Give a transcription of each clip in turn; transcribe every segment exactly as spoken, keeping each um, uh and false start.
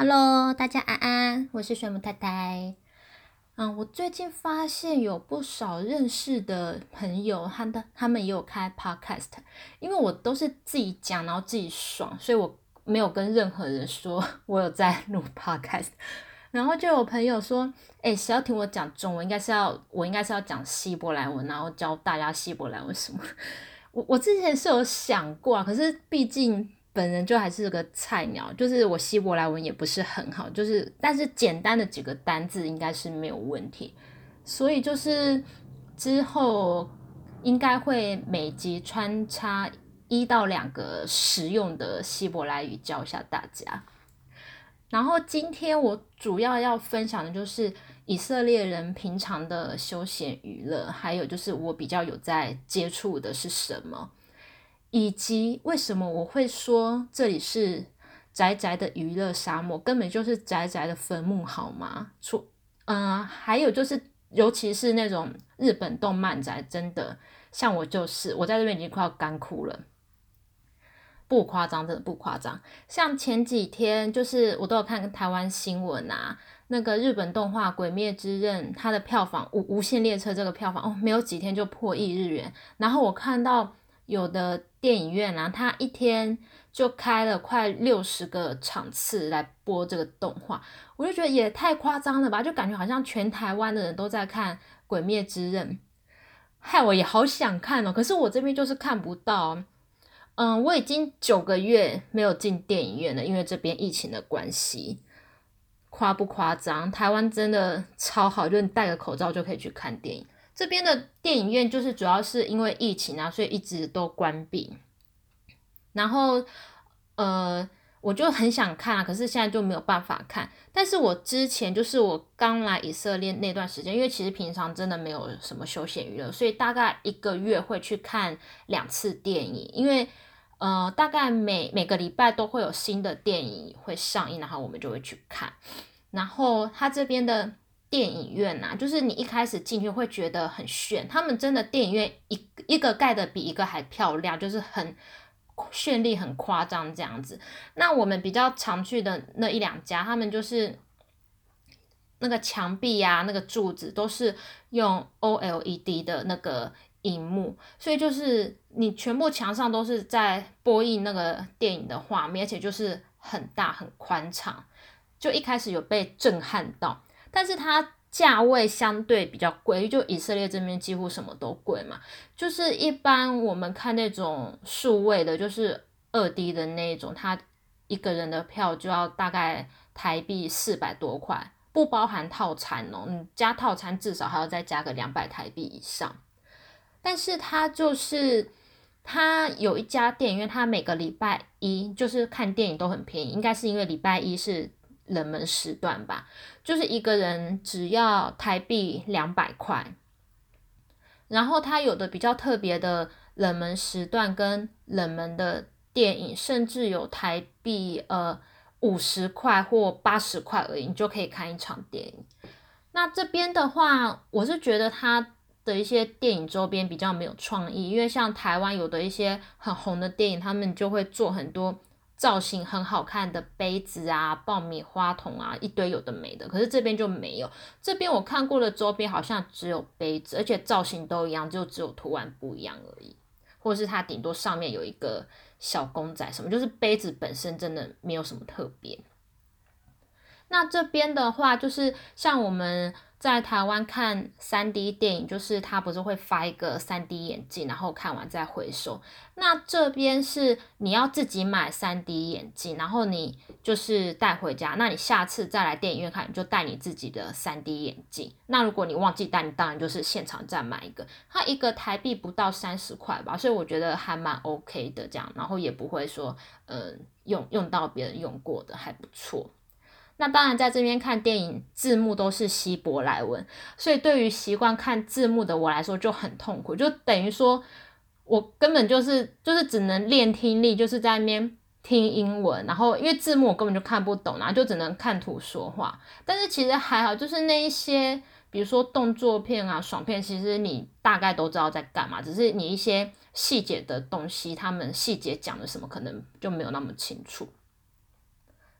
Hello，大家安安，我是水母太太。嗯，我最近发现有不少认识的朋友，他的他们也有开 podcast，因为我都是自己讲，然后自己爽，所以我没有跟任何人说我有在录 podcast。然后就有朋友说，哎、欸，谁要听我讲中文，应该是要我应该是要讲希伯来文，然后教大家希伯来文什么。我我之前是有想过啊，可是毕竟本人就还是个菜鸟，就是我希伯来文也不是很好，就是但是简单的几个单字应该是没有问题，所以就是之后应该会每集穿插一到两个实用的希伯来语教一下大家。然后今天我主要要分享的就是以色列人平常的休闲娱乐，还有就是我比较有在接触的是什么，以及为什么我会说这里是宅宅的娱乐沙漠，根本就是宅宅的坟墓好吗？出，嗯、呃，还有就是，尤其是那种日本动漫宅，真的像我就是，我在这边已经快要干枯了。不夸张，真的不夸张。像前几天，就是我都有看台湾新闻啊，那个日本动画《鬼灭之刃》，它的票房无无限列车这个票房哦，没有几天就破亿日元。然后我看到有的电影院啊，它一天就开了快六十个场次来播这个动画，我就觉得也太夸张了吧，就感觉好像全台湾的人都在看《鬼灭之刃》，害我也好想看哦，可是我这边就是看不到。嗯，我已经九个月没有进电影院了，因为这边疫情的关系。夸不夸张？台湾真的超好，就你戴个口罩就可以去看电影。这边的电影院就是主要是因为疫情啊，所以一直都关闭。然后，呃，我就很想看啊，可是现在就没有办法看。但是我之前就是我刚来以色列那段时间，因为其实平常真的没有什么休闲娱乐，所以大概一个月会去看两次电影，因为呃，大概每每个礼拜都会有新的电影会上映，然后我们就会去看。然后他这边的电影院啊，就是你一开始进去会觉得很炫，他们真的电影院一一个盖的比一个还漂亮，就是很绚丽、很夸张这样子。那我们比较常去的那一两家，他们就是那个墙壁啊，那个柱子都是用 O L E D 的那个荧幕，所以就是你全部墙上都是在播映那个电影的画面，而且就是很大很宽敞，就一开始有被震撼到，但是它价位相对比较贵，就以色列这边几乎什么都贵嘛，就是一般我们看那种数位的，就是二 D 的那种，它一个人的票就要大概台币四百多块，不包含套餐哦，你加套餐至少还要再加个两百台币以上。但是它就是它有一家电影院，它每个礼拜一就是看电影都很便宜，应该是因为礼拜一是冷门时段吧，就是一个人只要台币两百块。然后它有的比较特别的冷门时段跟冷门的电影，甚至有台币呃五十块或八十块而已，你就可以看一场电影。那这边的话，我是觉得它的一些电影周边比较没有创意，因为像台湾有的一些很红的电影，他们就会做很多造型很好看的杯子啊、爆米花桶啊，一堆有的没的。可是这边就没有，这边我看过的周边好像只有杯子，而且造型都一样，就只有图案不一样而已，或者是它顶多上面有一个小公仔什么，就是杯子本身真的没有什么特别。那这边的话，就是像我们在台湾看三 D 电影，就是它不是会发一个三 D 眼镜，然后看完再回收。那这边是你要自己买三 D 眼镜，然后你就是带回家。那你下次再来电影院看，你就带你自己的三 D 眼镜。那如果你忘记带，你当然就是现场再买一个。它一个台币不到三十块吧，所以我觉得还蛮 OK 的这样，然后也不会说，呃，用用到别人用过的，还不错。那当然，在这边看电影字幕都是希伯来文，所以对于习惯看字幕的我来说就很痛苦，就等于说我根本就是就是只能练听力，就是在那边听英文，然后因为字幕我根本就看不懂，然后就只能看图说话。但是其实还好，就是那一些比如说动作片啊、爽片，其实你大概都知道在干嘛，只是你一些细节的东西，他们细节讲的什么可能就没有那么清楚。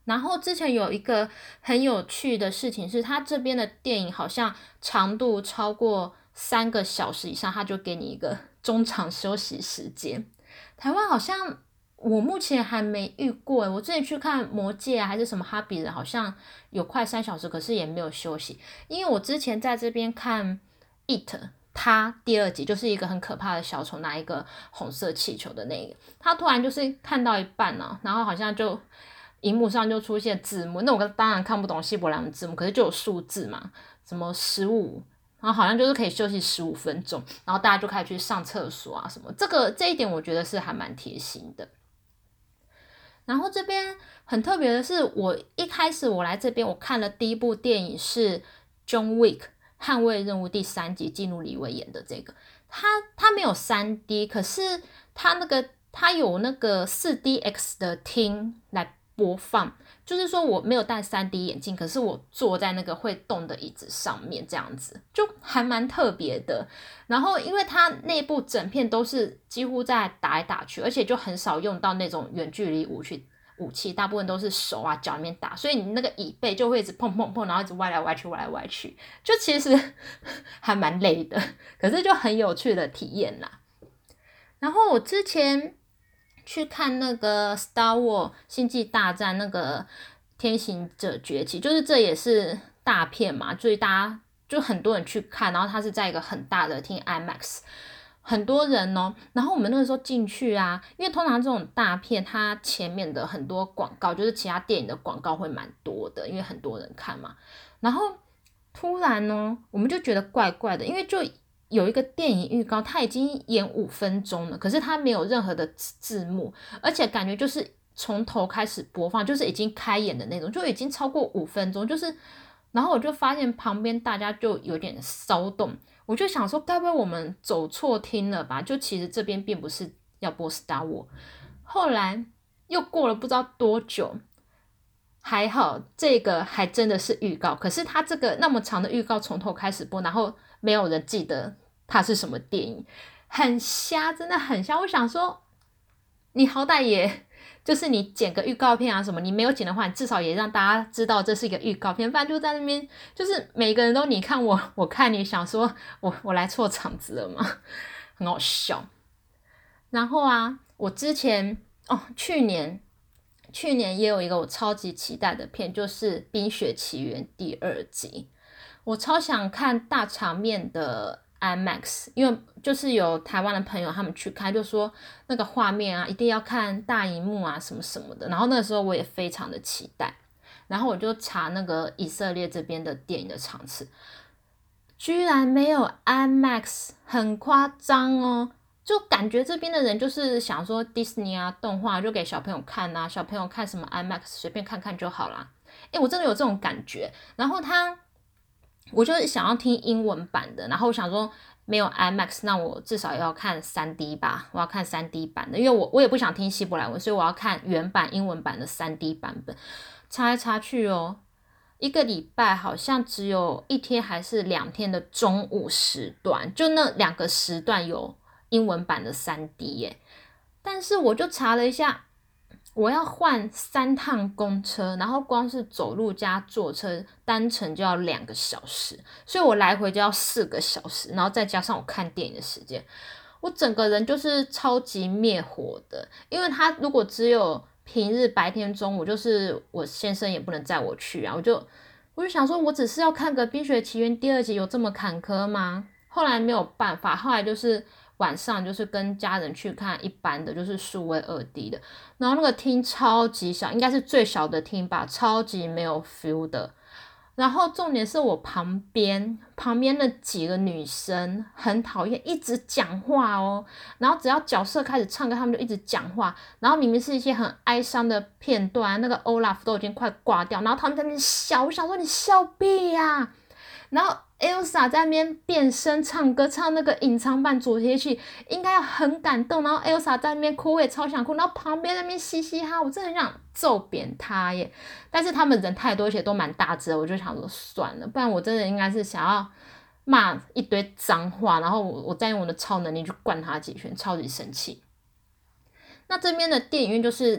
然后之前有一个很有趣的事情是，他这边的电影好像长度超过三个小时以上，他就给你一个中场休息时间。台湾好像我目前还没遇过，我之前去看魔戒啊还是什么哈比人，好像有快三小时，可是也没有休息。因为我之前在这边看 It， 他第二集就是一个很可怕的小丑拿一个红色气球的那个，他突然就是看到一半啊，然后好像就荧幕上就出现字幕，那我当然看不懂希伯来文字幕，可是就有数字嘛，什么十五，然后好像就是可以休息十五分钟，然后大家就开始去上厕所啊什么，这个这一点我觉得是还蛮贴心的。然后这边很特别的是，我一开始我来这边，我看了第一部电影是 John Wick 捍卫任务第三集，基努里维演的这个，他他没有 三 D， 可是他那个他有那个 四 D X 的厅来播放，就是说我没有戴 三 D 眼镜，可是我坐在那个会动的椅子上面，这样子就还蛮特别的。然后因为它内部整片都是几乎在打来打去，而且就很少用到那种远距离武器，武器大部分都是手啊脚里面打，所以你那个椅背就会一直碰碰碰，然后一直歪来歪去歪来歪去，就其实还蛮累的，可是就很有趣的体验啦。然后我之前去看那个 Star Wars 星际大战那个天行者崛起，就是这也是大片嘛，所以大家就很多人去看，然后它是在一个很大的厅 IMAX， 很多人哦。然后我们那个时候进去啊，因为通常这种大片它前面的很多广告，就是其他电影的广告会蛮多的，因为很多人看嘛。然后突然呢，我们就觉得怪怪的，因为就有一个电影预告，它已经演五分钟了，可是它没有任何的字幕，而且感觉就是从头开始播放，就是已经开演的那种，就已经超过五分钟，就是，然后我就发现旁边大家就有点骚动，我就想说，该不会我们走错厅了吧？就其实这边并不是要播 Star Wars， 后来又过了不知道多久。还好，这个还真的是预告，可是它这个那么长的预告从头开始播，然后没有人记得它是什么电影，很瞎，真的很瞎。我想说，你好歹也就是你剪个预告片啊什么，你没有剪的话，你至少也让大家知道这是一个预告片，不然就在那边就是每个人都你看我，我看你，想说我我来错场子了吗？很好笑。然后啊，我之前哦，去年。去年也有一个我超级期待的片，就是《冰雪奇缘》第二集，我超想看大场面的 IMAX， 因为就是有台湾的朋友他们去看，就说那个画面啊一定要看大荧幕啊什么什么的，然后那个时候我也非常的期待，然后我就查那个以色列这边的电影的场次，居然没有 IMAX， 很夸张哦。就感觉这边的人就是想说 Disney 啊动画就给小朋友看啊，小朋友看什么 IMAX 随便看看就好啦。诶，我真的有这种感觉。然后他，我就想要听英文版的，然后我想说没有 IMAX， 那我至少要看 三 D 吧，我要看 三 D 版的，因为我我也不想听希伯来文，所以我要看原版英文版的 三 D 版本。查来查去哦，一个礼拜好像只有一天还是两天的中午时段，就那两个时段有英文版的 三 D 耶，但是我就查了一下，我要换三趟公车，然后光是走路加坐车单程就要两个小时，所以我来回就要四个小时，然后再加上我看电影的时间，我整个人就是超级灭火的，因为他如果只有平日白天中午，就是我先生也不能载我去啊，我就我就想说，我只是要看个《冰雪奇缘》第二集，有这么坎坷吗？后来没有办法，后来就是晚上就是跟家人去看一般的，就是数位二 D 的，然后那个厅超级小，应该是最小的厅吧，超级没有 feel 的。然后重点是我旁边旁边的几个女生很讨厌，一直讲话哦。然后只要角色开始唱歌，他们就一直讲话。然后明明是一些很哀伤的片段，那个 Olaf 都已经快挂掉，然后他们在那边笑，我想说你笑屁呀、啊！然后 Elsa 在那边变声唱歌，唱那个隐藏版主题曲，应该要很感动。然后 Elsa 在那边哭，我也超想哭。然后旁边那边嘻嘻哈，我真的很想揍扁他耶。但是他们人太多，而且都蛮大只的，我就想说算了，不然我真的应该是想要骂一堆脏话，然后我我再用我的超能力去灌他几拳，超级生气。那这边的电影院就是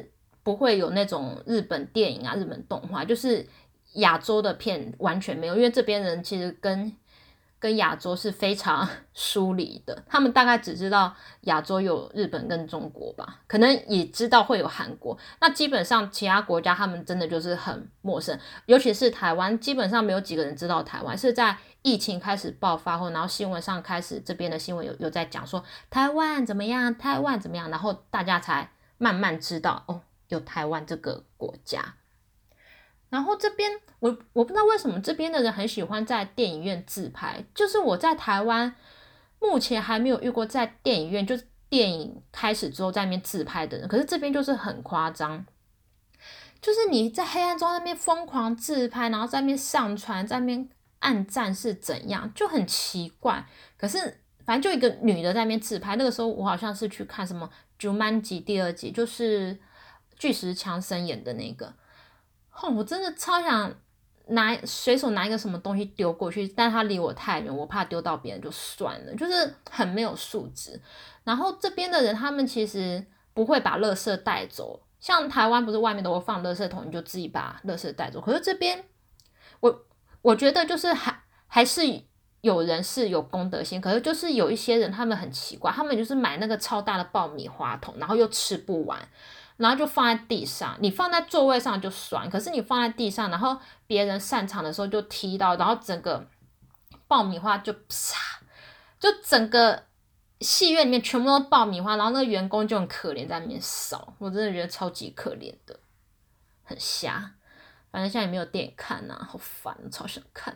不会有那种日本电影啊、日本动画，就是亚洲的片完全没有，因为这边人其实跟跟亚洲是非常疏离的，他们大概只知道亚洲有日本跟中国吧，可能也知道会有韩国，那基本上其他国家他们真的就是很陌生，尤其是台湾，基本上没有几个人知道台湾，是在疫情开始爆发后，然后新闻上开始这边的新闻有有在讲说台湾怎么样，台湾怎么样，然后大家才慢慢知道哦，有台湾这个国家。然后这边我我不知道为什么这边的人很喜欢在电影院自拍，就是我在台湾目前还没有遇过在电影院就是电影开始之后在那边自拍的人，可是这边就是很夸张，就是你在黑暗中那边疯狂自拍，然后在那边上传，在那边按赞是怎样，就很奇怪。可是反正就一个女的在那边自拍，那个时候我好像是去看什么《j u m a n j i 第二集，就是巨石强森演的那个。哦，我真的超想拿随手拿一个什么东西丢过去，但他离我太远，我怕丢到别人就算了，就是很没有素质。然后这边的人他们其实不会把垃圾带走，像台湾不是外面都会放垃圾桶，你就自己把垃圾带走。可是这边我我觉得就是还还是有人是有公德心，可是就是有一些人他们很奇怪，他们就是买那个超大的爆米花桶，然后又吃不完。然后就放在地上，你放在座位上就算，可是你放在地上，然后别人散场的时候就踢到，然后整个爆米花就啪，就整个戏院里面全部都是爆米花，然后那个员工就很可怜在那边扫，我真的觉得超级可怜的，很瞎。反正现在也没有电影看啊，好烦，超想看。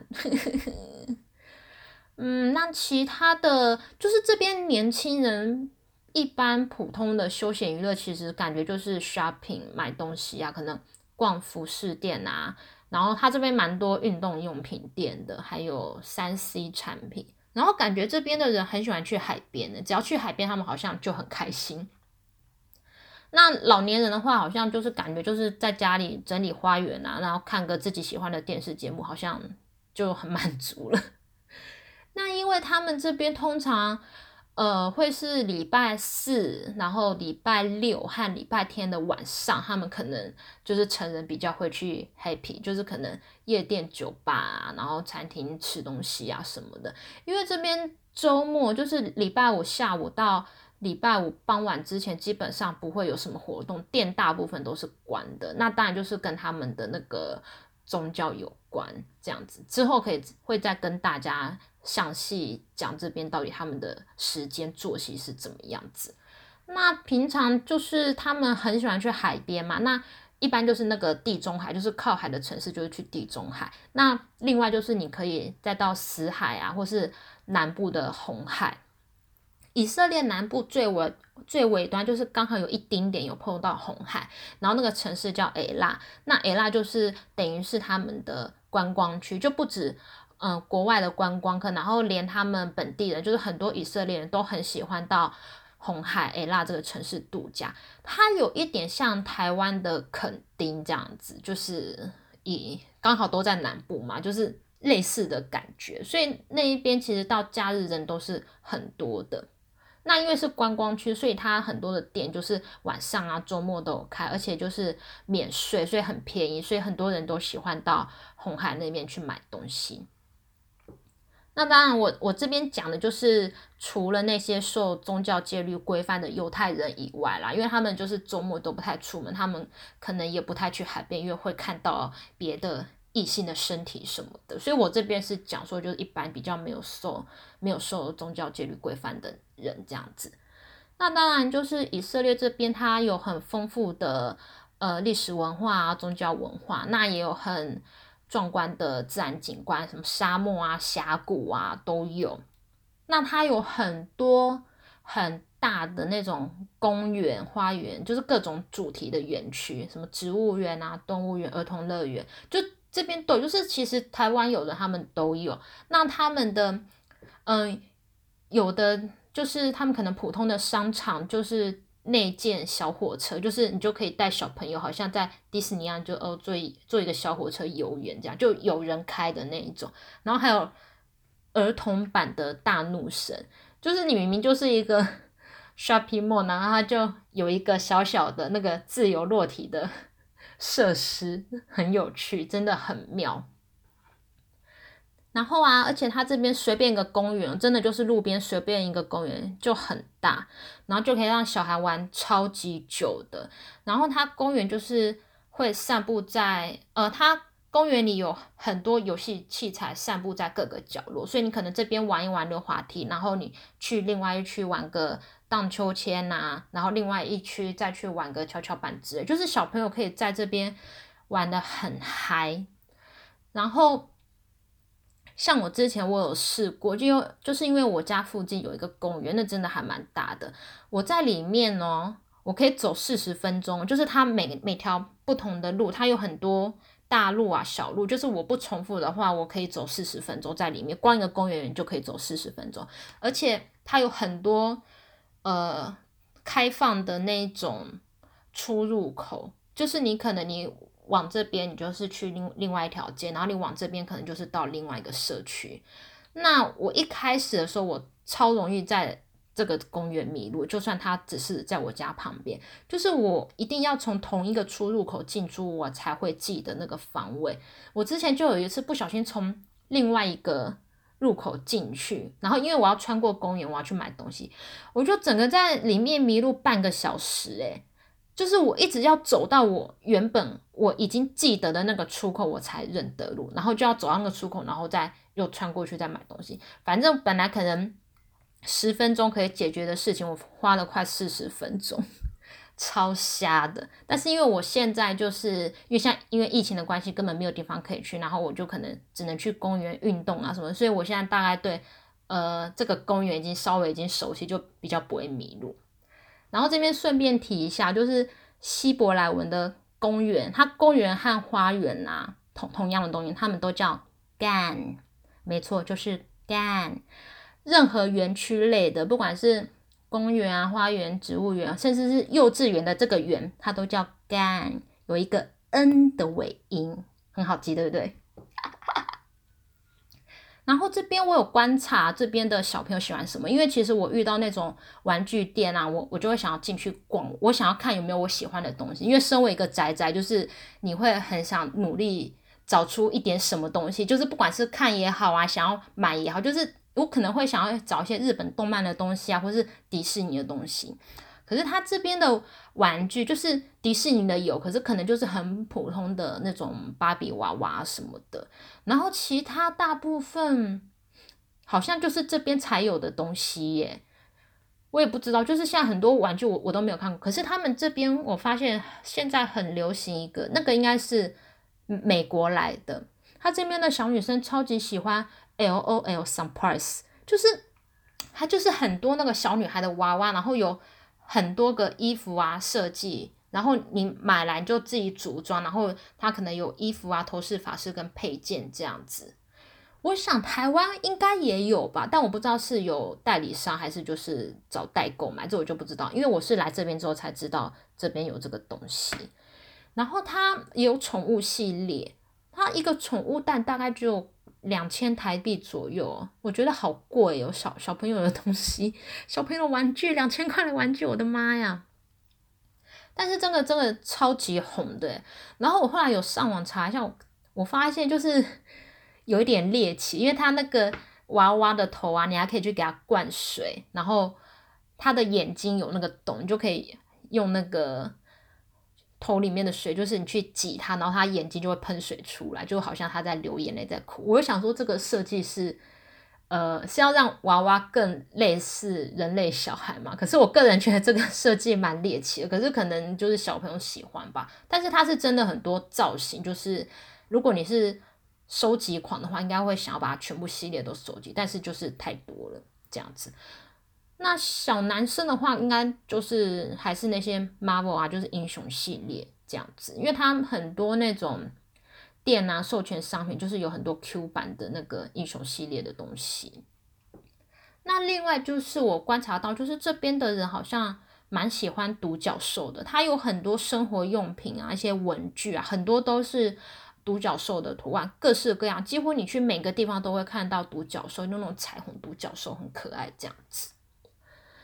嗯，那其他的就是这边年轻人。一般普通的休闲娱乐其实感觉就是 shopping 买东西啊，可能逛服饰店啊，然后他这边蛮多运动用品店的，还有 三 C 产品，然后感觉这边的人很喜欢去海边的，只要去海边他们好像就很开心。那老年人的话好像就是感觉就是在家里整理花园啊，然后看个自己喜欢的电视节目，好像就很满足了。那因为他们这边通常呃，会是礼拜四，然后礼拜六和礼拜天的晚上，他们可能就是成人比较会去 happy，就是可能夜店、酒吧啊，然后餐厅吃东西啊什么的。因为这边周末就是礼拜五下午到礼拜五傍晚之前，基本上不会有什么活动，店大部分都是关的。那当然就是跟他们的那个宗教有关，这样子之后可以会再跟大家详细讲这边到底他们的时间作息是怎么样子。那平常就是他们很喜欢去海边嘛，那一般就是那个地中海，就是靠海的城市就是去地中海。那另外就是你可以再到死海啊，或是南部的红海。以色列南部最尾最尾端就是刚好有一丁点有碰到红海，然后那个城市叫埃拉，那埃拉就是等于是他们的观光区，就不止嗯、呃、国外的观光客，然后连他们本地人，就是很多以色列人都很喜欢到红海埃拉这个城市度假。它有一点像台湾的垦丁这样子，就是以刚好都在南部嘛，就是类似的感觉，所以那一边其实到假日人都是很多的。那因为是观光区，所以它很多的店就是晚上啊、周末都有开，而且就是免税，所以很便宜，所以很多人都喜欢到红海那边去买东西。那当然我，我这边讲的就是除了那些受宗教戒律规范的犹太人以外啦，因为他们就是周末都不太出门，他们可能也不太去海边，因为会看到别的异性的身体什么的，所以我这边是讲说，就是一般比较没有受没有受宗教戒律规范的人这样子。那当然就是以色列这边，它有很丰富的呃历史文化啊、宗教文化，那也有很壮观的自然景观，什么沙漠啊、峡谷啊都有。那它有很多很大的那种公园、花园，就是各种主题的园区，什么植物园啊、动物园、儿童乐园，就这边都有，就是其实台湾有的他们都有。那他们的嗯、呃，有的就是他们可能普通的商场就是内建小火车，就是你就可以带小朋友，好像在迪士尼一样，就哦坐一坐一个小火车游园这样，就有人开的那一种。然后还有儿童版的大怒神，就是你明明就是一个 shopping mall，然后它就有一个小小的那个自由落体的设施，很有趣，真的很妙。然后啊，而且它这边随便一个公园，真的就是路边随便一个公园就很大，然后就可以让小孩玩超级久的。然后它公园就是会散布在，呃，它公园里有很多游戏器材散布在各个角落，所以你可能这边玩一玩溜滑梯，然后你去另外一区玩个荡秋千啊，然后另外一区再去玩个跷跷板之类，就是小朋友可以在这边玩得很嗨。然后像我之前我有试过，就就是因为我家附近有一个公园，那真的还蛮大的。我在里面哦，我可以走四十分钟，就是它每每条不同的路，它有很多大路啊、小路，就是我不重复的话，我可以走四十分钟在里面，光一个公园就可以走四十分钟，而且它有很多呃开放的那种出入口，就是你可能你往这边你就是去另另外一条街，然后你往这边可能就是到另外一个社区。那我一开始的时候，我超容易在这个公园迷路，就算它只是在我家旁边，就是我一定要从同一个出入口进出，我才会记得那个方位。我之前就有一次不小心从另外一个入口进去，然后因为我要穿过公园，我要去买东西，我就整个在里面迷路半个小时诶、就是我一直要走到我原本我已经记得的那个出口，我才认得路，然后就要走到那个出口，然后再又穿过去再买东西。反正本来可能十分钟可以解决的事情，我花了快四十分钟，超瞎的。但是因为我现在就是因为像因为疫情的关系，根本没有地方可以去，然后我就可能只能去公园运动啊什么，所以我现在大概对呃这个公园已经稍微已经熟悉，就比较不会迷路。然后这边顺便提一下，就是希伯来文的公园，它公园和花园啊，同同样的东西，他们都叫 gan， 没错，就是 gan。任何园区类的，不管是公园啊、花园、植物园，甚至是幼稚园的这个园，它都叫 gan， 有一个 n 的尾音，很好记，对不对？然后这边我有观察这边的小朋友喜欢什么，因为其实我遇到那种玩具店啊，我我就会想要进去逛，我想要看有没有我喜欢的东西。因为身为一个宅宅，就是你会很想努力找出一点什么东西，就是不管是看也好啊，想要买也好，就是我可能会想要找一些日本动漫的东西啊，或是迪士尼的东西。可是他这边的玩具就是迪士尼的有，可是可能就是很普通的那种芭比娃娃什么的，然后其他大部分好像就是这边才有的东西耶，我也不知道，就是现在很多玩具我我都没有看过，可是他们这边我发现现在很流行一个，那个应该是美国来的，他这边的小女生超级喜欢 L O L surprise，就是它就是很多那个小女孩的娃娃，然后有很多个衣服啊设计，然后你买来就自己组装，然后它可能有衣服啊、头饰、发饰跟配件这样子。我想台湾应该也有吧，但我不知道是有代理商还是就是找代购买，这我就不知道，因为我是来这边之后才知道这边有这个东西。然后它也有宠物系列，它一个宠物蛋大概就两千台币左右，我觉得好贵哦，小小朋友的东西，小朋友的玩具，两千块的玩具，我的妈呀！但是真的真的超级红的，然后我后来有上网查一下，我我发现就是有一点猎奇，因为它那个娃娃的头啊，你还可以去给它灌水，然后它的眼睛有那个洞，你就可以用那个头里面的水，就是你去挤它，然后它眼睛就会喷水出来，就好像它在流眼泪在哭。我就想说这个设计是。呃，是要让娃娃更类似人类小孩嘛？可是我个人觉得这个设计蛮猎奇的，可是可能就是小朋友喜欢吧。但是它是真的很多造型，就是如果你是收集狂的话，应该会想要把它全部系列都收集，但是就是太多了这样子。那小男生的话，应该就是还是那些 Marvel 啊，就是英雄系列这样子，因为他们很多那种。店啊，授权商品就是有很多 Q 版的那个英雄系列的东西。那另外就是我观察到，就是这边的人好像蛮喜欢独角兽的，它有很多生活用品啊，一些文具啊，很多都是独角兽的图案，各式各样，几乎你去每个地方都会看到独角兽，那种彩虹独角兽很可爱这样子。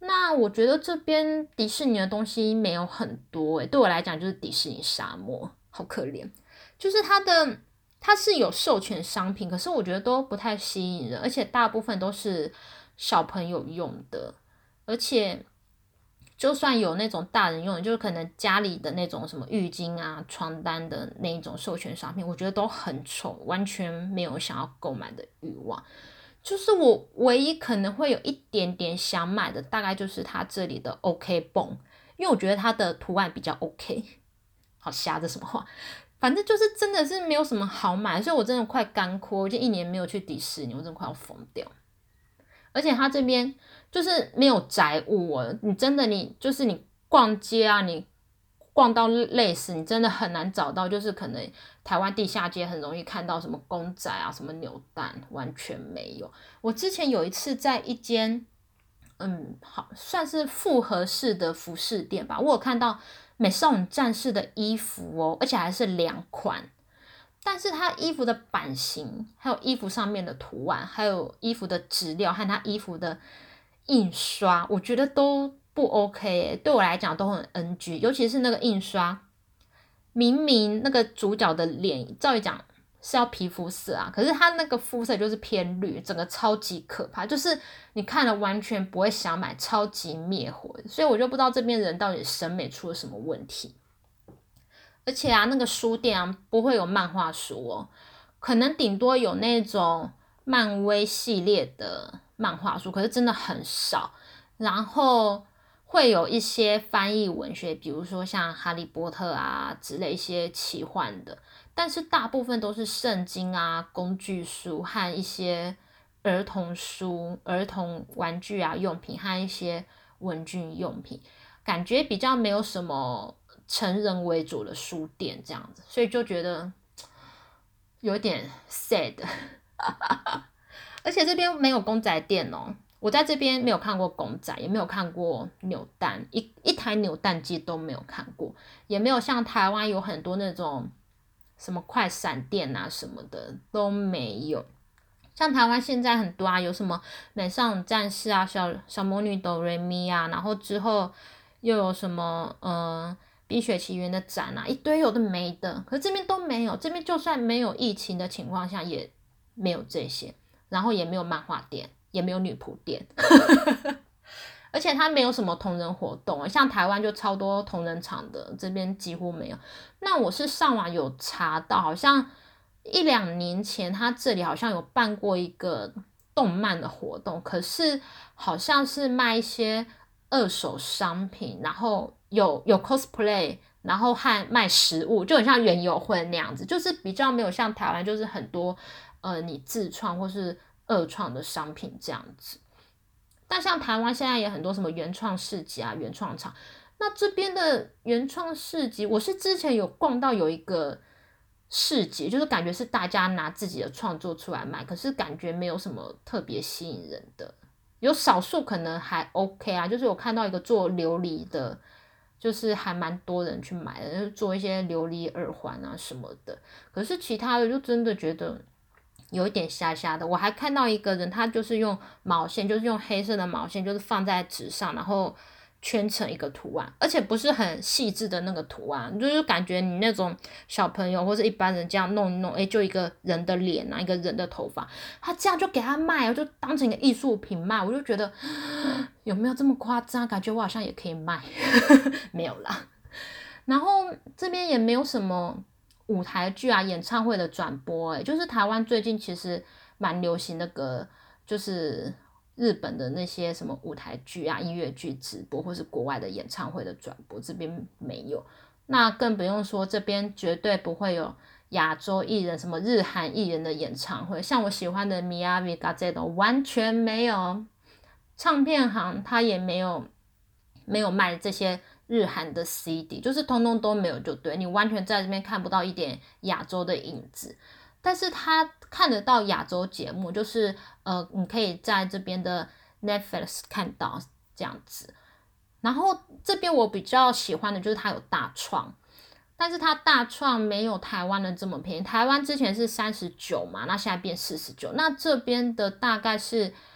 那我觉得这边迪士尼的东西没有很多诶，对我来讲就是迪士尼沙漠，好可怜。就是它的它是有授权商品，可是我觉得都不太吸引人，而且大部分都是小朋友用的，而且就算有那种大人用的，就是可能家里的那种什么浴巾啊、床单的那一种授权商品，我觉得都很丑，完全没有想要购买的欲望。就是我唯一可能会有一点点想买的，大概就是它这里的 OK 泵，因为我觉得它的图案比较 OK。好瞎这什么话？反正就是真的是没有什么好买，所以我真的快干枯，我就一年没有去迪士尼，我真的快要疯掉。而且它这边就是没有宅物哦，你真的你就是你逛街啊，你逛到累死，你真的很难找到，就是可能台湾地下街很容易看到什么公仔啊、什么扭蛋，完全没有。我之前有一次在一间嗯，好算是复合式的服饰店吧，我有看到美少女战士的衣服哦，而且还是两款。但是它衣服的版型，还有衣服上面的图案，还有衣服的质料和它衣服的印刷，我觉得都不 OK 耶，对我来讲都很 N G， 尤其是那个印刷，明明那个主角的脸，照理讲是要皮肤色啊，可是他那个肤色就是偏绿，整个超级可怕，就是你看了完全不会想买，超级灭火，所以我就不知道这边人到底审美出了什么问题。而且啊，那个书店啊不会有漫画书哦，可能顶多有那种漫威系列的漫画书，可是真的很少。然后会有一些翻译文学，比如说像哈利波特啊之类一些奇幻的，但是大部分都是圣经啊、工具书和一些儿童书、儿童玩具啊用品和一些文具用品，感觉比较没有什么成人为主的书店这样子，所以就觉得有点 sad。而且这边没有公仔店哦，我在这边没有看过公仔，也没有看过扭蛋，一一台扭蛋机都没有看过，也没有像台湾有很多那种什么快闪店啊什么的都没有。像台湾现在很多啊，有什么美少女战士啊、小小魔女哆瑞咪啊，然后之后又有什么呃冰雪奇缘的展啊，一堆有的没的，可是这边都没有，这边就算没有疫情的情况下也没有这些，然后也没有漫画店，也没有女仆店。而且它没有什么同人活动，像台湾就超多同人场的，这边几乎没有。那我是上网有查到，好像一两年前他这里好像有办过一个动漫的活动，可是好像是卖一些二手商品，然后有有 cosplay，然后和卖食物，就很像园游会那样子，就是比较没有像台湾就是很多呃你自创或是二创的商品这样子。但像台湾现在也很多什么原创市集啊、原创厂，那这边的原创市集，我是之前有逛到有一个市集，就是感觉是大家拿自己的创作出来卖，可是感觉没有什么特别吸引人的，有少数可能还 OK 啊，就是我看到一个做琉璃的，就是还蛮多人去买的，就是做一些琉璃耳环啊什么的，可是其他的就真的觉得有一点瞎瞎的。我还看到一个人，他就是用毛线，就是用黑色的毛线，就是放在纸上，然后圈成一个图案，而且不是很细致的那个图案，就是感觉你那种小朋友或者一般人这样弄一弄，诶，就一个人的脸啊，一个人的头发，他这样就给他卖，就当成一个艺术品卖，我就觉得有没有这么夸张？感觉我好像也可以卖，没有啦。然后这边也没有什么舞台剧啊、演唱会的转播，诶，就是台湾最近其实蛮流行那个，就是日本的那些什么舞台剧啊、音乐剧直播，或是国外的演唱会的转播，这边没有。那更不用说这边绝对不会有亚洲艺人、什么日韩艺人的演唱会，像我喜欢的 Miyavi、这种完全没有。唱片行它也没有没有卖这些日韩的 C D， 就是通通都没有，就对，你完全在这边看不到一点亚洲的影子。但是他看得到亚洲节目，就是呃，你可以在这边的 Netflix 看到这样子。然后这边我比较喜欢的就是它有大创，但是它大创没有台湾的这么便宜。台湾之前是三十九嘛，那现在变四十九，那这边的大概是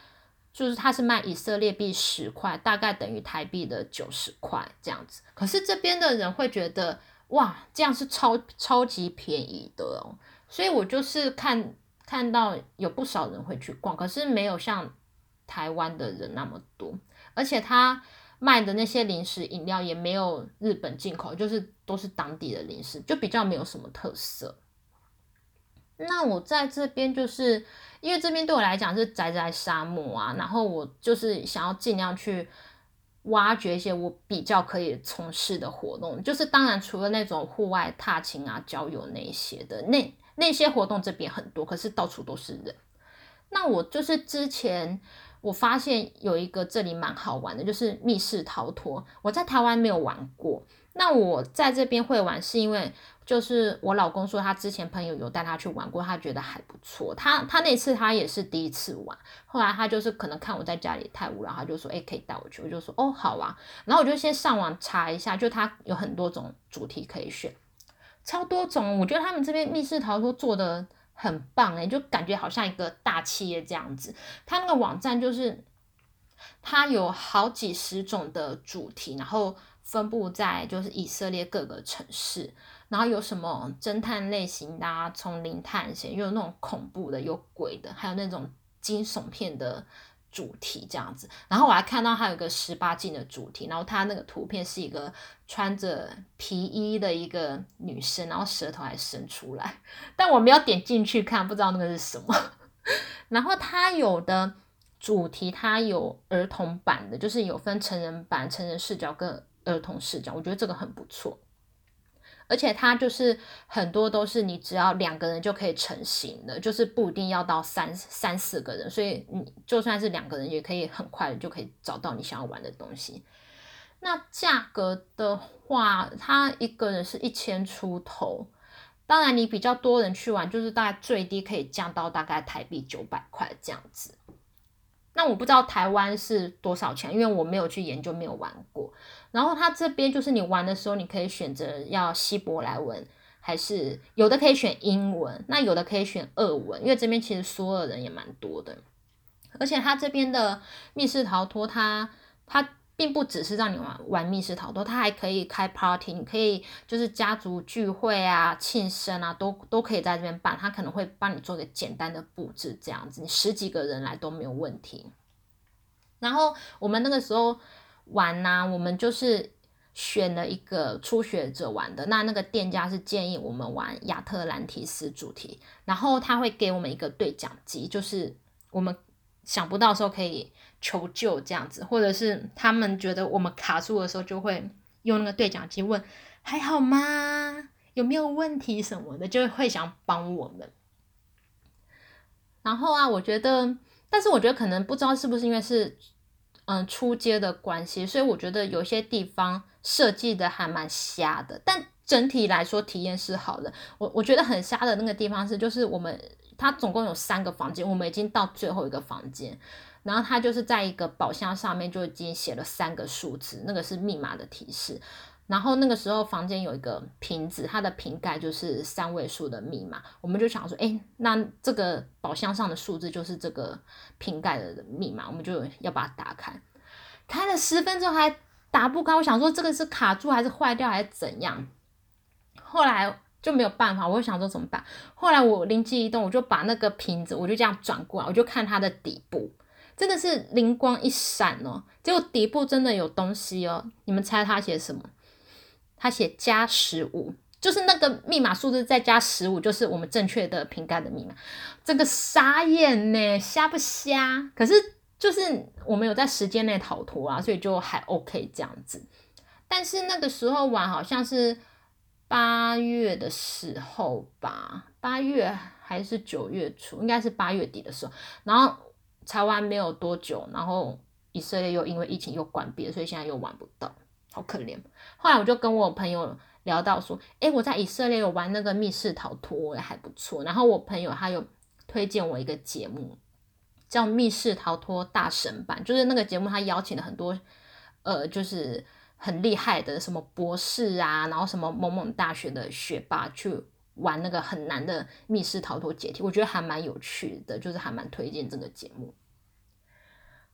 就是它是卖以色列币十块，大概等于台币的九十块这样子。可是这边的人会觉得，哇，这样是超超级便宜的哦。所以我就是看看到有不少人会去逛，可是没有像台湾的人那么多，而且他卖的那些零食饮料也没有日本进口，就是都是当地的零食，就比较没有什么特色。那我在这边就是因为这边对我来讲是宅在沙漠啊，然后我就是想要尽量去挖掘一些我比较可以从事的活动，就是当然除了那种户外踏青啊、郊游那些的，那那些活动这边很多，可是到处都是人。那我就是之前我发现有一个这里蛮好玩的，就是密室逃脱，我在台湾没有玩过。那我在这边会玩是因为就是我老公说他之前朋友有带他去玩过，他觉得还不错。他他那次他也是第一次玩，后来他就是可能看我在家里太无聊，他就说哎、欸、可以带我去，我就说哦好啊。然后我就先上网查一下，就他有很多种主题可以选，超多种。我觉得他们这边密室逃脱做的很棒欸，就感觉好像一个大企业这样子。他那个网站就是它有好几十种的主题，然后分布在就是以色列各个城市，然后有什么侦探类型的啊，丛林探险，又有那种恐怖的，有鬼的，还有那种惊悚片的主题这样子。然后我还看到它有一个十八禁的主题，然后它那个图片是一个穿着皮衣的一个女生，然后舌头还伸出来，但我没有点进去看，不知道那个是什么。然后它有的主题它有儿童版的，就是有分成人版、成人视角跟儿童视角，我觉得这个很不错。而且它就是很多都是你只要两个人就可以成型的，就是不一定要到三三四个人，所以你就算是两个人也可以很快的就可以找到你想要玩的东西。那价格的话，它一个人是一千出头，当然你比较多人去玩，就是大概最低可以降到大概台币九百块这样子。那我不知道台湾是多少钱，因为我没有去研究，没有玩过。然后它这边就是你玩的时候，你可以选择要希伯来文，还是有的可以选英文，那有的可以选俄文，因为这边其实苏俄人也蛮多的。而且它这边的密室逃脱它，它并不只是让你玩玩密室逃脱，它还可以开 party， 你可以就是家族聚会啊、庆生啊，都都可以在这边办。它可能会帮你做个简单的布置，这样子，你十几个人来都没有问题。然后我们那个时候玩啊，我们就是选了一个初学者玩的，那那个店家是建议我们玩亚特兰提斯主题，然后他会给我们一个对讲机，就是我们想不到的时候可以求救这样子，或者是他们觉得我们卡住的时候，就会用那个对讲机问还好吗？有没有问题什么的，就会想帮我们。然后啊，我觉得，但是我觉得可能不知道是不是因为是嗯出街的关系，所以我觉得有些地方设计的还蛮瞎的，但整体来说体验是好的。我我觉得很瞎的那个地方是，就是我们它总共有三个房间，我们已经到最后一个房间，然后它就是在一个宝箱上面就已经写了三个数字，那个是密码的提示。然后那个时候房间有一个瓶子，它的瓶盖就是三位数的密码，我们就想说，哎，那这个宝箱上的数字就是这个瓶盖的密码，我们就要把它打开。开了十分钟还打不开，我想说这个是卡住还是坏掉还是怎样？后来就没有办法，我就想说怎么办？后来我灵机一动，我就把那个瓶子，我就这样转过来，我就看它的底部，真的是灵光一闪哦，结果底部真的有东西哦，你们猜它写什么？他写加十五，就是那个密码数字再加十五，就是我们正确的瓶盖的密码。这个傻眼呢，瞎不瞎？可是就是我们有在时间内逃脱啊，所以就还 OK 这样子。但是那个时候玩好像是八月的时候吧，八月还是九月初，应该是八月底的时候。然后才玩没有多久，然后以色列又因为疫情又关闭了，所以现在又玩不到。好可怜。后来我就跟我朋友聊到说，诶，我在以色列有玩那个密室逃脱，也还不错。然后我朋友他有推荐我一个节目，叫密室逃脱大神版，就是那个节目他邀请了很多呃，就是很厉害的什么博士啊，然后什么某某大学的学霸去玩那个很难的密室逃脱解题，我觉得还蛮有趣的，就是还蛮推荐这个节目。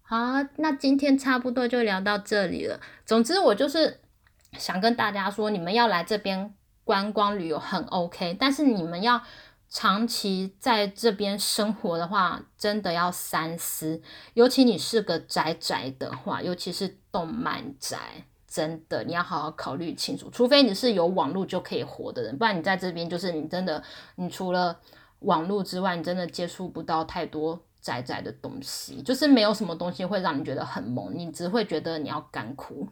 好，那今天差不多就聊到这里了。总之，我就是想跟大家说，你们要来这边观光旅游很 OK， 但是你们要长期在这边生活的话，真的要三思。尤其你是个宅宅的话，尤其是动漫宅，真的你要好好考虑清楚。除非你是有网络就可以活的人，不然你在这边就是你真的，你除了网络之外，你真的接触不到太多宅宅的东西，就是没有什么东西会让你觉得很萌，你只会觉得你要干哭。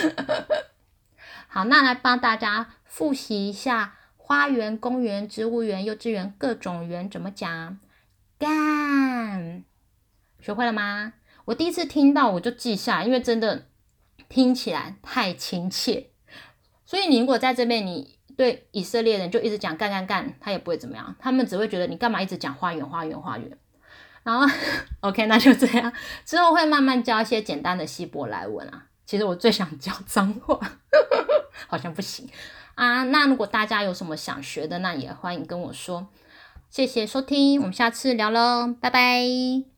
好，那来帮大家复习一下花园、公园、植物园、幼稚园各种园怎么讲。干，学会了吗？我第一次听到我就记下，因为真的听起来太亲切。所以你如果在这边，你对以色列人就一直讲干干干，他也不会怎么样，他们只会觉得你干嘛一直讲花园花园花园。然后 OK， 那就这样，之后会慢慢教一些简单的希伯来文啊。其实我最想教脏话好像不行啊。那如果大家有什么想学的，那也欢迎跟我说。谢谢收听，我们下次聊咯，拜拜。